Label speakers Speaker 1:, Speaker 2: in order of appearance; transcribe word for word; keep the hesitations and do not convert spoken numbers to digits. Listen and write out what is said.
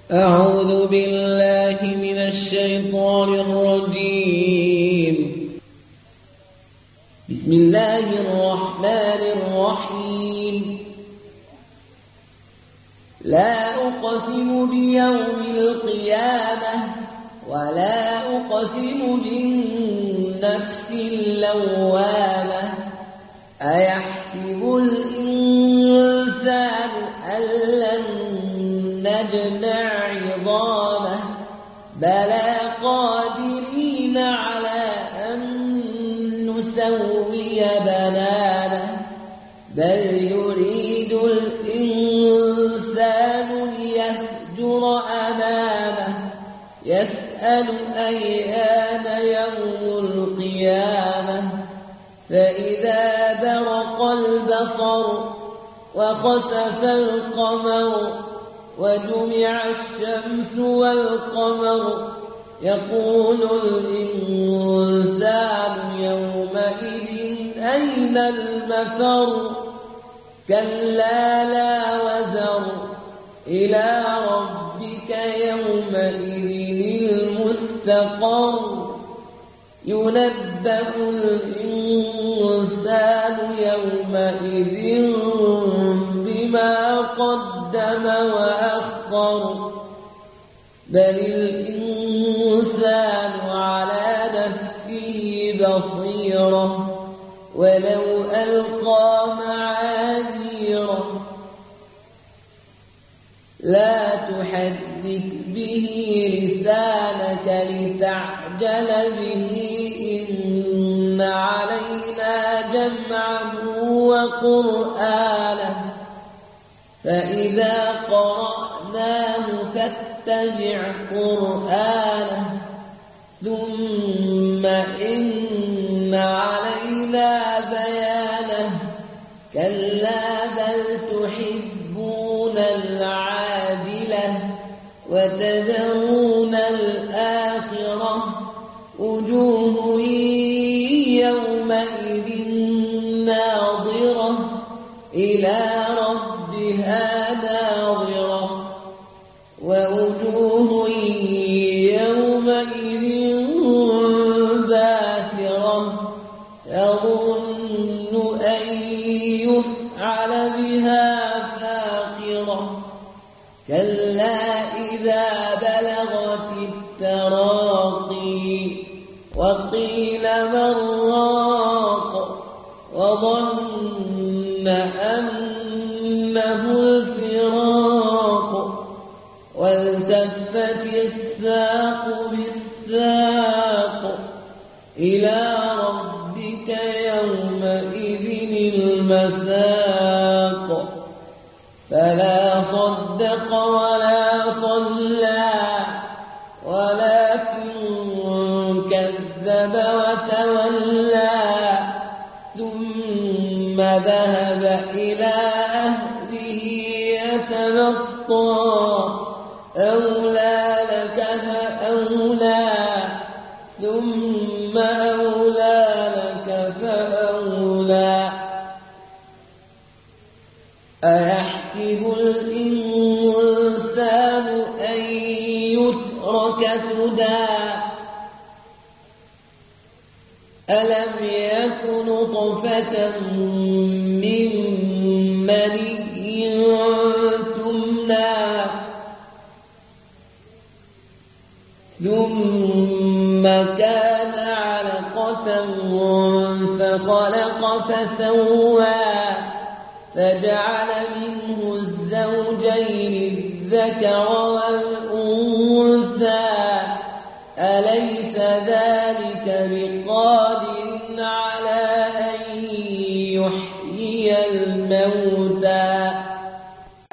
Speaker 1: أعوذ بالله من الشيطان الرجيم. بسم الله الرحمن الرحيم. لا أقسم بيوم القيامة ولا أقسم بالنفس اللوامة أيحسب الإنسان أن لن نجمع عظامه بلى قادرين على أن نسوي بنانه بل يريد الإنسان ليفجر أمامه يسأل أيان يوم القيامة فإذا برق البصر وخسف القمر وجمع الشمس والقمر يقول الإنسان يومئذ أين المفر كلا لا وزر إلى ربك يومئذ المستقر ينبأ الإنسان يومئذ بما قدم وأخر بل الإنسان على نفسه بصيرة ولو ألقى معاذيره لا تحرك به لسانك لتعجل به إن علينا جمعه وقرآنه فإذا قرأناه فاتبع قرآنه ثم إن علينا بيانه كلا بل تحبون العاجلة وتذرون الآخرة وجوه يومئذ ناظرة إلى ربها ناظرة ووجوه يومئذ باسرة تظن أن يفعل بها فاقرة كلا إذا بلغت التراقي وقيل من راق وظن أنه الفراق والتفت الساق بالساق إلى ربك يومئذ المساق فلا صدق ولا صلى ولكن كذب وتولى ثم ذهب إلى أهله يتمطى أولى لك فأولى ثم أولى لك فأولى أيحسب الإنسان أن يترك سدى ألم يك نطفة من مني تمنى ثم كان علقة فخلق فسوى فجعل منه الزوجين الذكر والأنثى أليس ذلك بقادر